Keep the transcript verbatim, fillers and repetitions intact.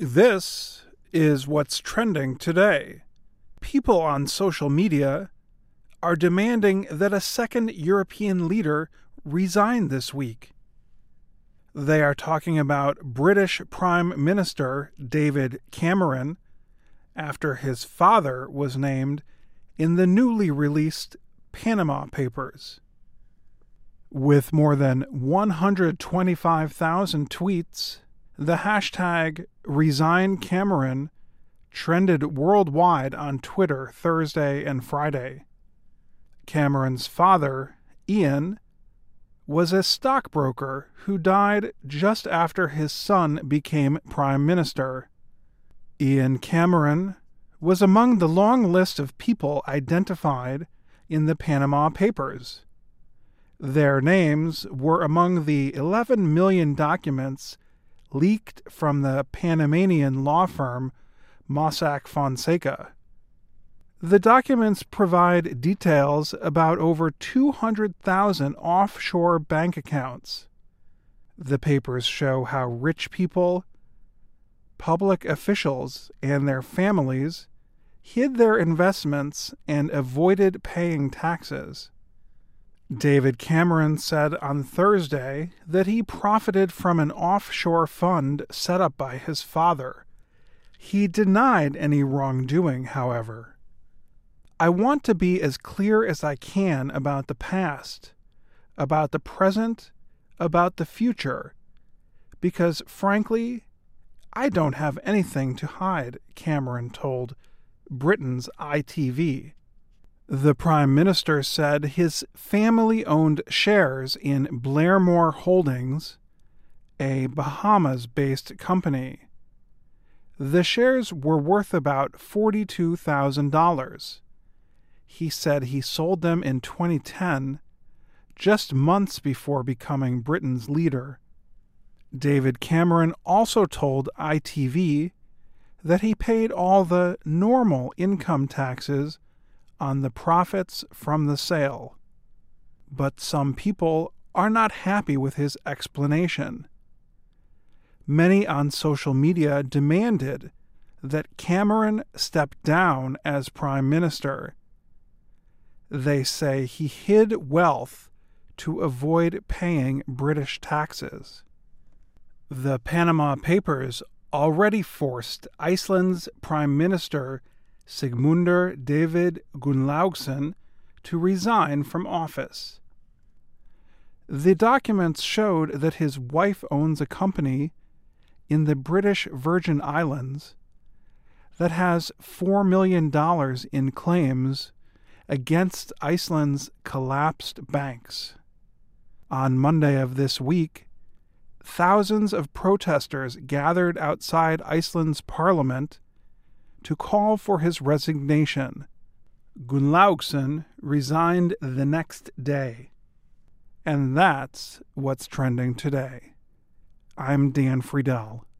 This is what's trending today. People on social media are demanding that a second European leader resign this week. They are talking about British Prime Minister David Cameron after his father was named in the newly released Panama Papers. With more than one hundred twenty-five thousand tweets, the hashtag ResignCameron trended worldwide on Twitter Thursday and Friday. Cameron's father, Ian, was a stockbroker who died just after his son became prime minister. Ian Cameron was among the long list of people identified in the Panama Papers. Their names were among the eleven million documents leaked from the Panamanian law firm Mossack Fonseca. The documents provide details about over two hundred thousand offshore bank accounts. The papers show how rich people, public officials, and their families hid their investments and avoided paying taxes. David Cameron said on Thursday that he profited from an offshore fund set up by his father. He denied any wrongdoing, however. "I want to be as clear as I can about the past, about the present, about the future, because, frankly, I don't have anything to hide," Cameron told Britain's I T V. The Prime Minister said his family owned shares in Blairmore Holdings, a Bahamas-based company. The shares were worth about forty-two thousand dollars. He said he sold them in twenty ten, just months before becoming Britain's leader. David Cameron also told I T V that he paid all the normal income taxes on the profits from the sale. But some people are not happy with his explanation. Many on social media demanded that Cameron step down as Prime Minister. They say he hid wealth to avoid paying British taxes. The Panama Papers already forced Iceland's Prime Minister Sigmundur David Gunnlaugsson to resign from office. The documents showed that his wife owns a company in the British Virgin Islands that has four million dollars in claims against Iceland's collapsed banks. On Monday of this week, thousands of protesters gathered outside Iceland's parliament to call for his resignation. Gunnlaugsson resigned the next day. And that's what's trending today. I'm Dan Friedel.